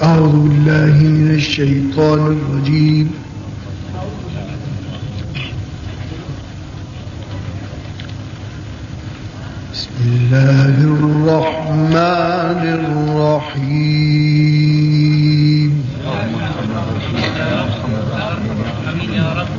أعوذ بالله من الشيطان الرجيم. بسم الله الرحمن الرحيم. آمين يا رب.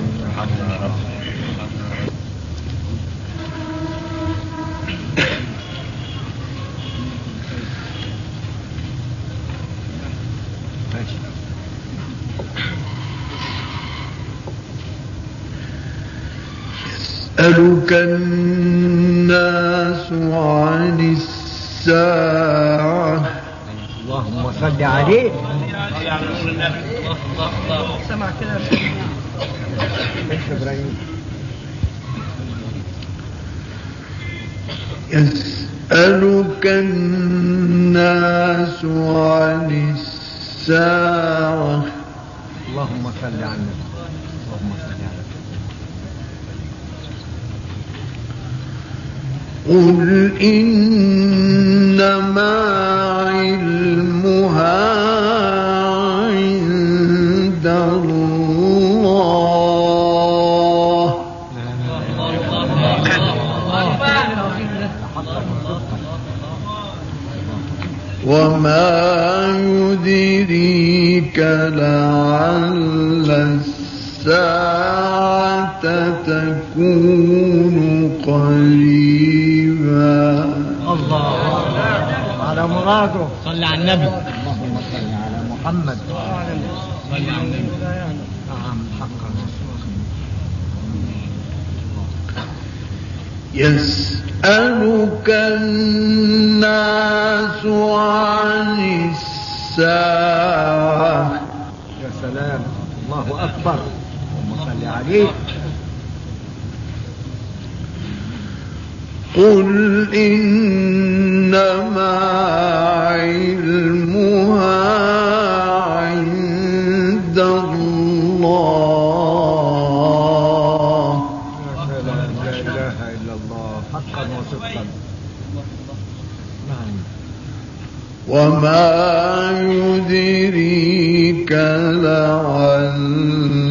يسألك الناس عن الساعة. اللهم صل عليه. سمع كده يسألك الناس عن الساعة. اللهم صل على النبي. اللهم صل على قل إنما علمها عند الله وما يدريك لعل الساعة تكون قريبا. الله على مراده. صل على النبي. اللهم صل على محمد. صل على النبي. نعم حقا. يسألك الناس عن الساعة. يا سلام. الله أكبر. اللهم صل عليه. قل إنما علمها عند الله. يا سلام. لا إله إلا الله حقا وصدقا. نعم. وما يدريك لعل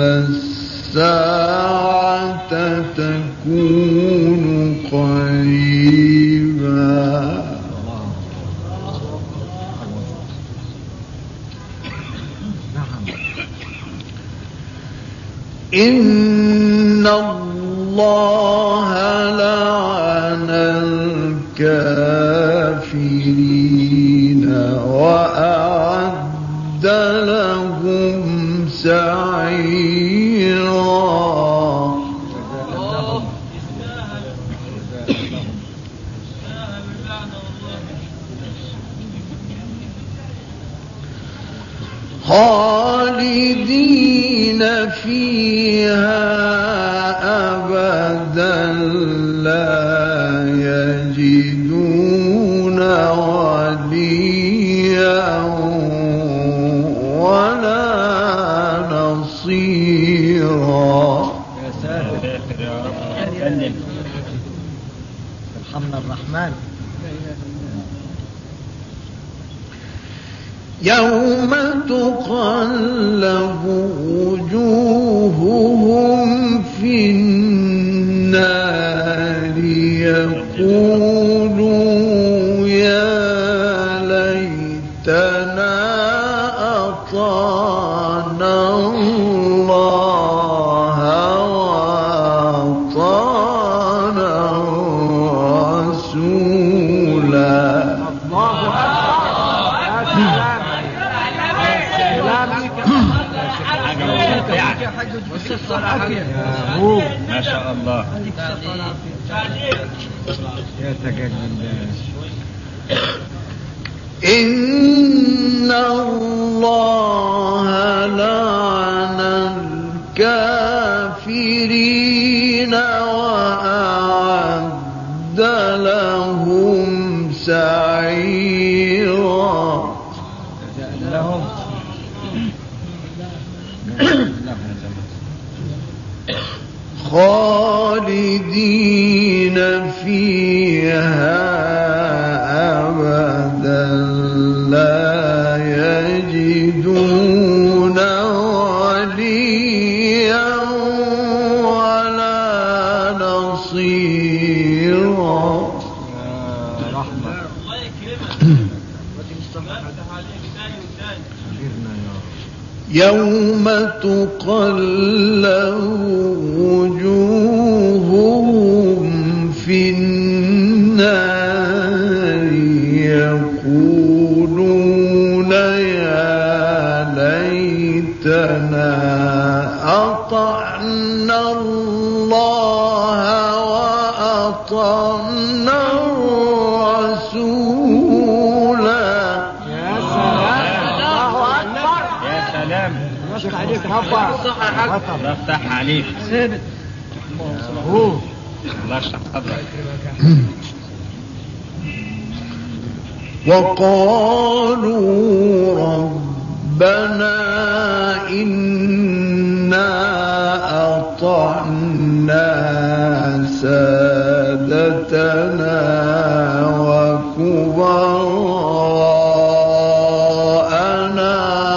الساعة تكون قريبا. نعم. إن الله لعن الكافرين وأعد لهم سعيرا. خالدين فيها أبدا لا يجدون وليا ولا نصيرا. يا ساتر يا رب. ارحمنا الرحمن. يوم تقلب وجوههم في النار يقولوا يا ليتنا أطعنا الله وأطعنا الرسولا. الله ما شاء الله. يا تجلل. إن الله لعن الكافرين وأعد لهم سعيرا. لهم خالدين فيها أبدا لا يجدون يوم تقلب وجوههم في النار يقولون يا ليتنا أطعنا الله وأطعنا الرسول. يا سلام. يا سلام. يفتح عليك رفع. افتح عليك. ثابت. الله يشرح صدرك. وقالوا ربنا إنا أطعنا سادتنا وكبراءنا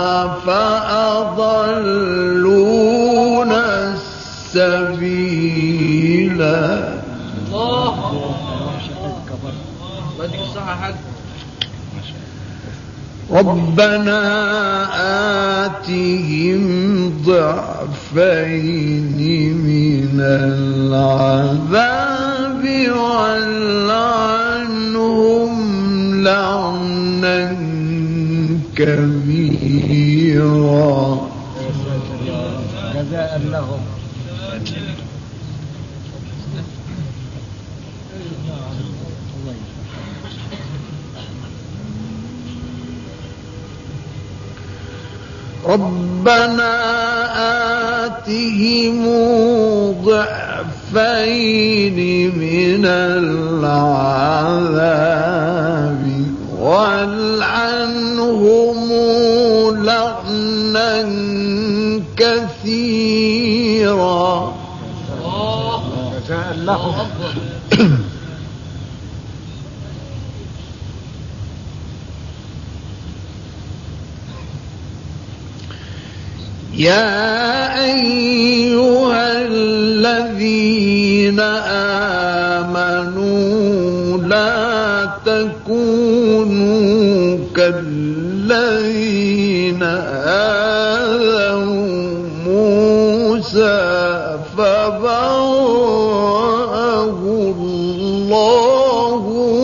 فأضلونا السبيل. الله يديك الصحة يا حاج. ربنا آتهم ضعفين من العذاب والعنهم لعنا كبيرا. جزاء لهم. ربنا آتهم ضعفين من العذاب والعنهم لعنا كثيرا. جزاء لهم. يا أيها الذين آمنوا لا تكونوا كالذين آذوا موسى فبرأه الله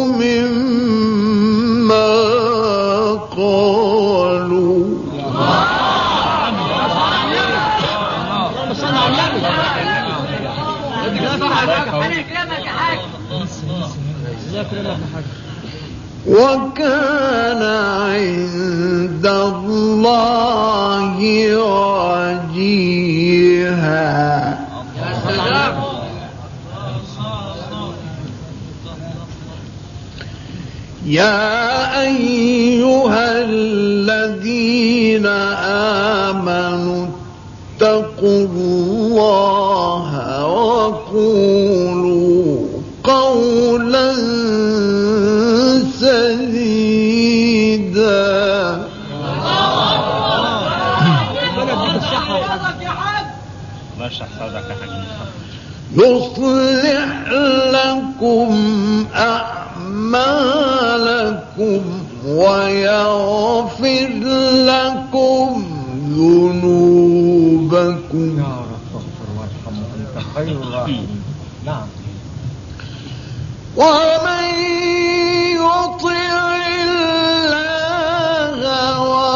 مما قالوا. وكان عند الله وجيها. يا أيها الذين آمنوا اتقوا الله وقولوا قولا سديدا. يصلح لكم أعمالكم ويغفر لكم ذنوبكم. يا رب اغفر وارحم وانت خير الراحمين. نعم. ومن يطع الله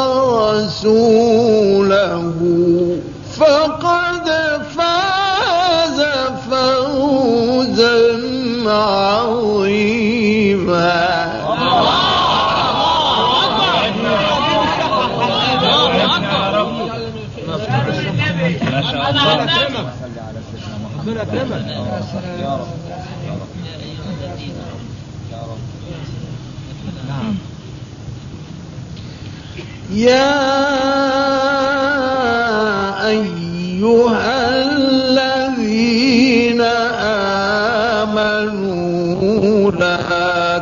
ورسوله فقد فاز فوزا عظيما. ما شاء الله. صل على سيدنا محمد. يا رب. نعم. يا أيها الذين آمنوا لا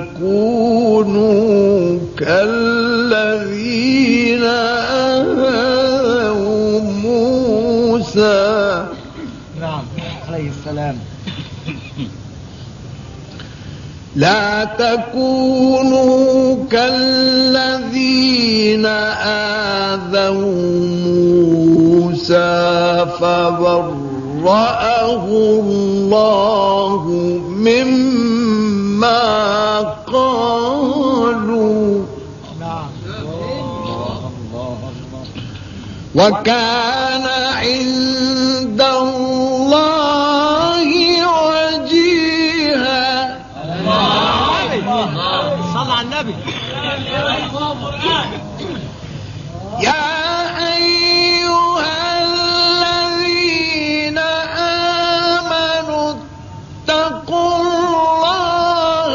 تكونوا كالذين آذوا موسى. نعم عليه السلام. لا تكونوا كالذين آذوا موسى فبرأه الله مما قالوا وكان عند الله وجيها. صل على النبي. يا أيها الذين آمنوا اتقوا الله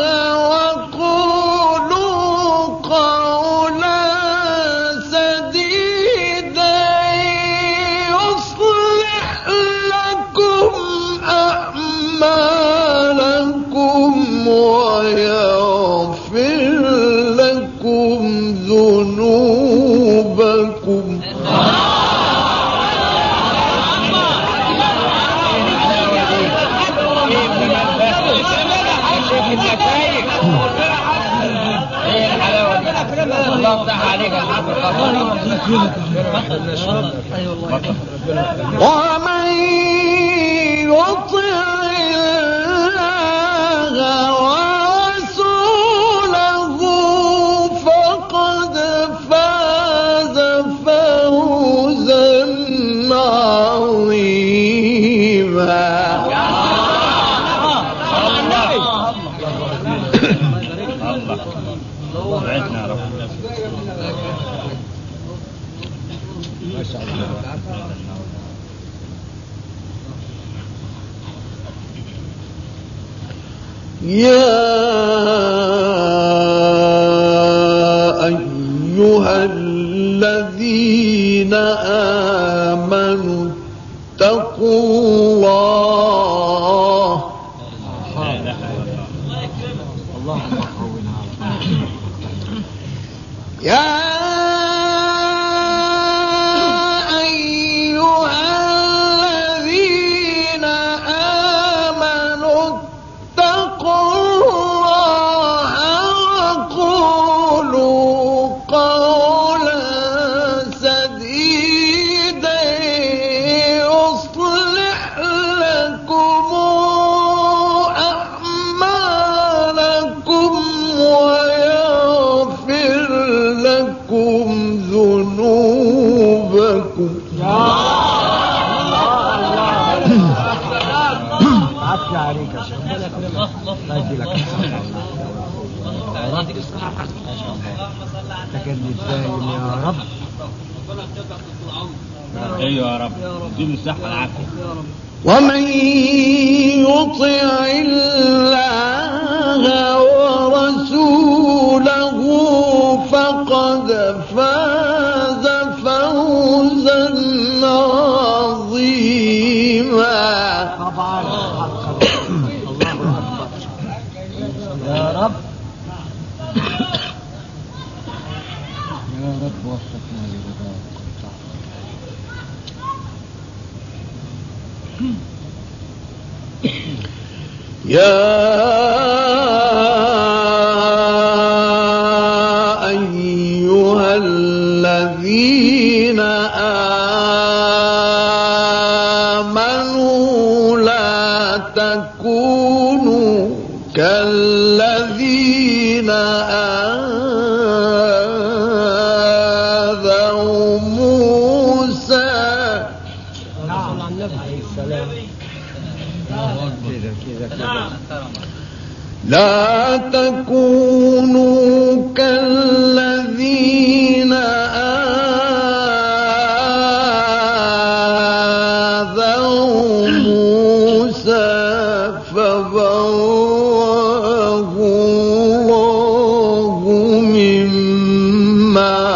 وقولوا قولا سديدا يصلح لكم أعمالكم ويغفر لكم ذنوبكم. ومن يطع الله ورسوله فقد فاز فوزا عظيما. وعدنا رب. ما شاء الله. يا أيها الذين آمنوا اتقوا الله. يا أيها الذين آمنوا اتقوا الله وقولوا قولا سديدا يصلح لكم أعمالكم ويغفر لكم ذنوبكم. عفو عليك يا شيخ. الله يجزيك تكلم دايم يا رب. ايوه يا رب اديني الصحة والعافية. ومن يطع الله ورسوله فقد فاز فوزا عظيما. طبعا الله أكبر يا رب. يا رب وفقنا لرضاك. يا أيها الذين آمنوا لا تكونوا كالذين آذوا موسى. نعم عليه السلام. لا تكونوا كالذين آذوا موسى فبرأه الله مما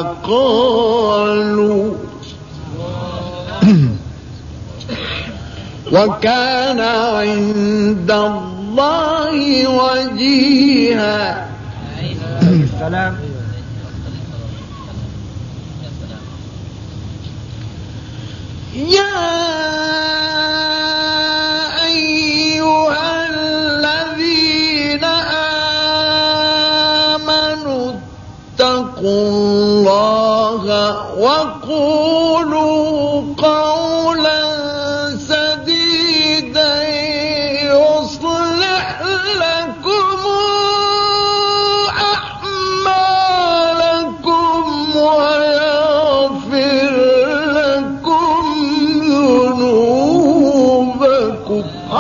قالوا وكان عند الله وجيها. السلام. يا أيها الذين الله وقولوا قولا سديدا يصلح لكم أعمالكم ويغفر لكم ذنوبكم.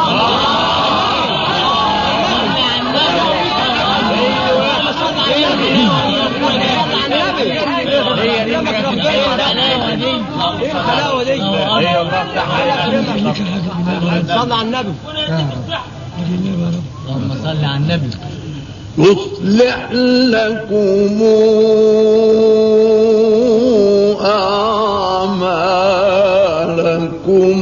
صل على النبي. اللهم صل على النبي. يصلح لكم أعمالكم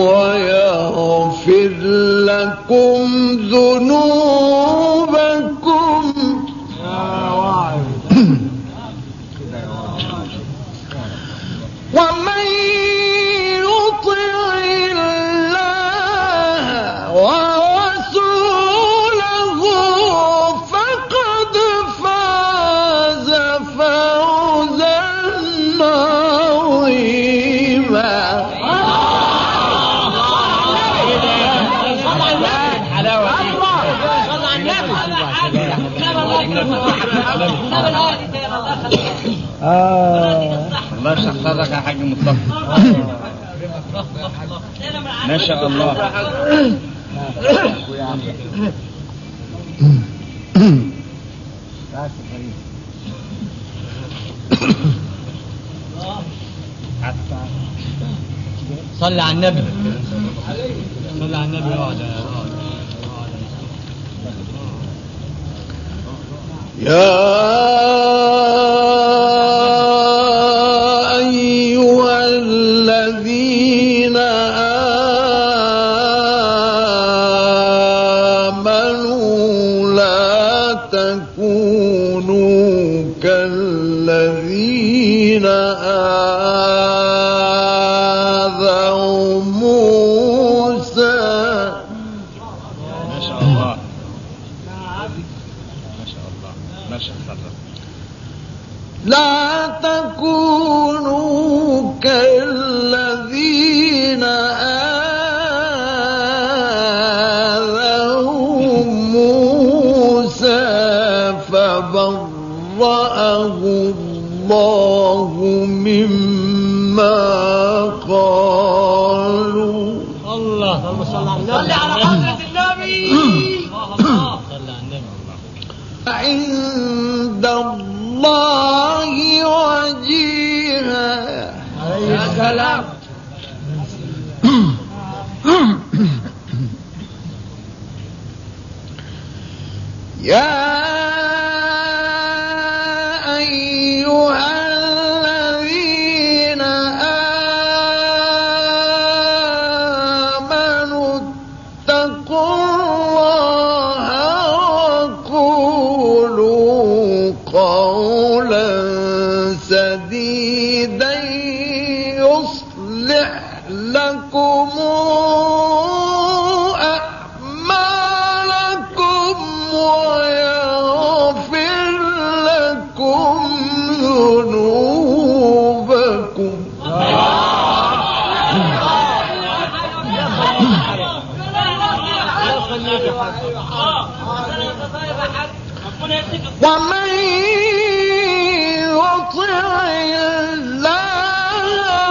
ويغفر لكم ذنوبكم. ومن يطع الله ورسوله فقد فاز فوزا عظيما. الله يحفظك يا حاج مصطفى. ما شاء الله. صل على النبي. صل على النبي. يا أيها الذين آمنوا لا تكونوا كالذين آذوا موسى. ما شاء الله. ما شاء الله. لا تكونوا كالذين آذوا موسى فبرأه الله مما قالوا. اللهم صل على النبي. صل على حضرة النبي. صل على النبي. عند الله وجيها. يا سلام. يا أيها الذين آمنوا اتقوا الله وقولوا قولا سديدا يصلح لكم أعمالكم ويغفر لكم ذنوبكم. ومن يطع الله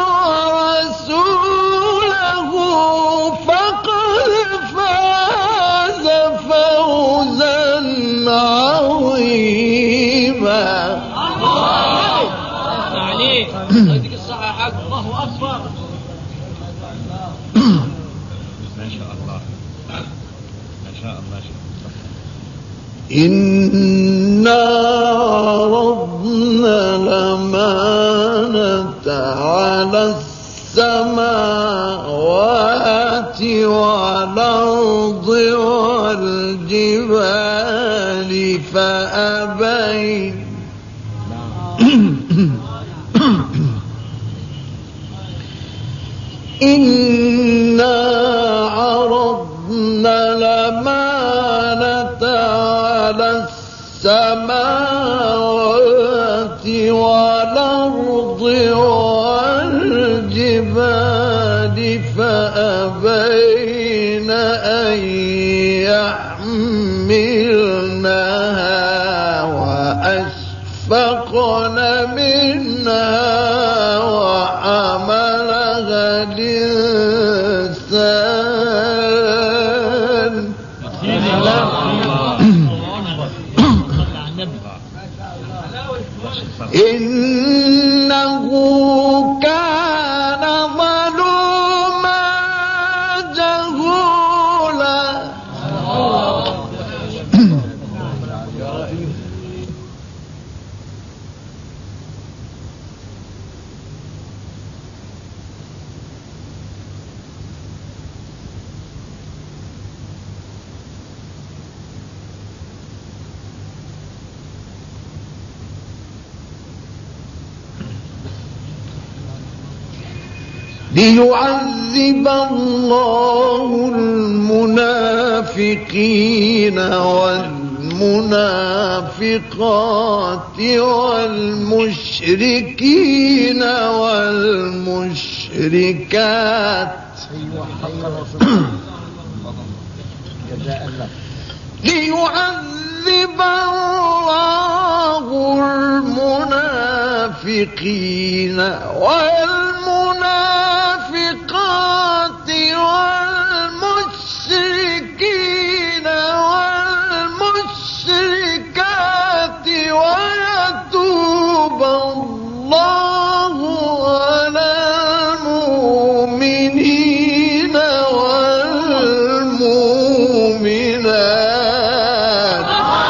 ورسوله فقد فاز فوزا عظيما. عليك. هذيك الصحة. الله أكبر. ما شاء الله. ما شاء الله. إنا عرضنا الأمانة على السماوات والأرض والجبال فأبين إنا عرضنا الأمانة على السماوات والأرض والأرض والجبال فأبين أن يحملنها وأشفقن منها وحملها الإنسان إنه كان ظلوما جهولا. ليعذب الله المنافقين والمنافقات والمشركين والمشركات ليعذب الله المنافقين والمنافقات والمشركين والمشركات ويتوب الله على المؤمنين والمؤمنات.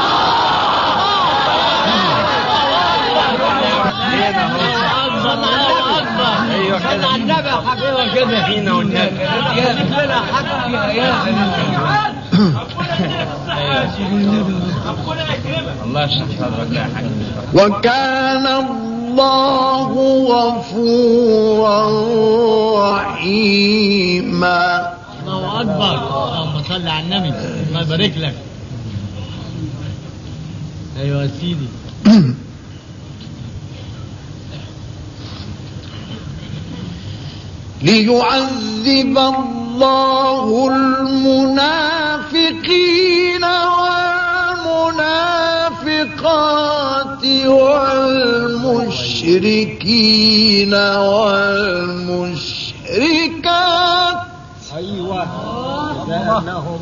وكان الله غفورا رحيما. الله أكبر. اللهم صل على النبي. الله يبارك لك. أيوة يا سيدي. ليعذب الله المنافقين والمنافقات والمشركين والمشركات. أيوة جزاءهم.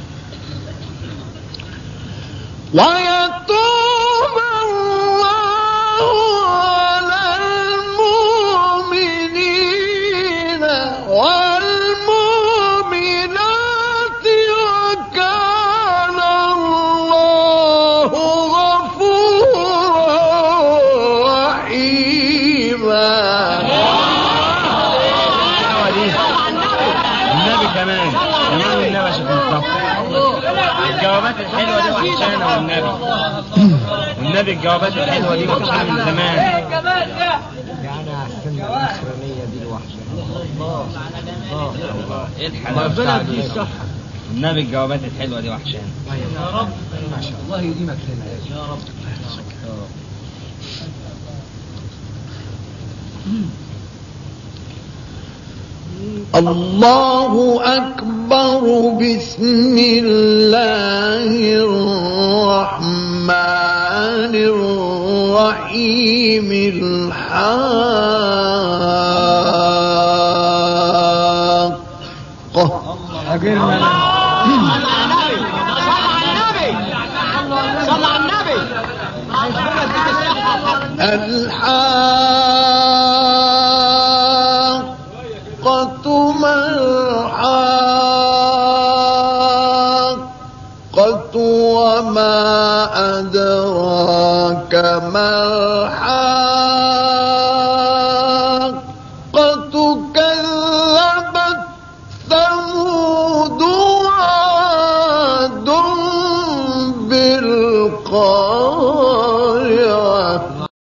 ويتوب الله على المؤمنين والمؤمنات وكان الله غفورا رحيما. النبي كمان النبي عشان الجوابات الحلوة دي وحشانة والنبي الجوابات الحلوة دي وحشانة من زمان. يعني السنة الإسلامية دي لوحدها. ايه الحلاوة دي الصحة. النبي الجوابات الحلوة دي وحشانة. يا رب ما شاء الله يديمك لنا يا رب. الله أكبر. بسم الله الرحمن الرحيم. الحاقة. أجرنا صل على النبي. الحاقة ما الحاقة وما أدراك ما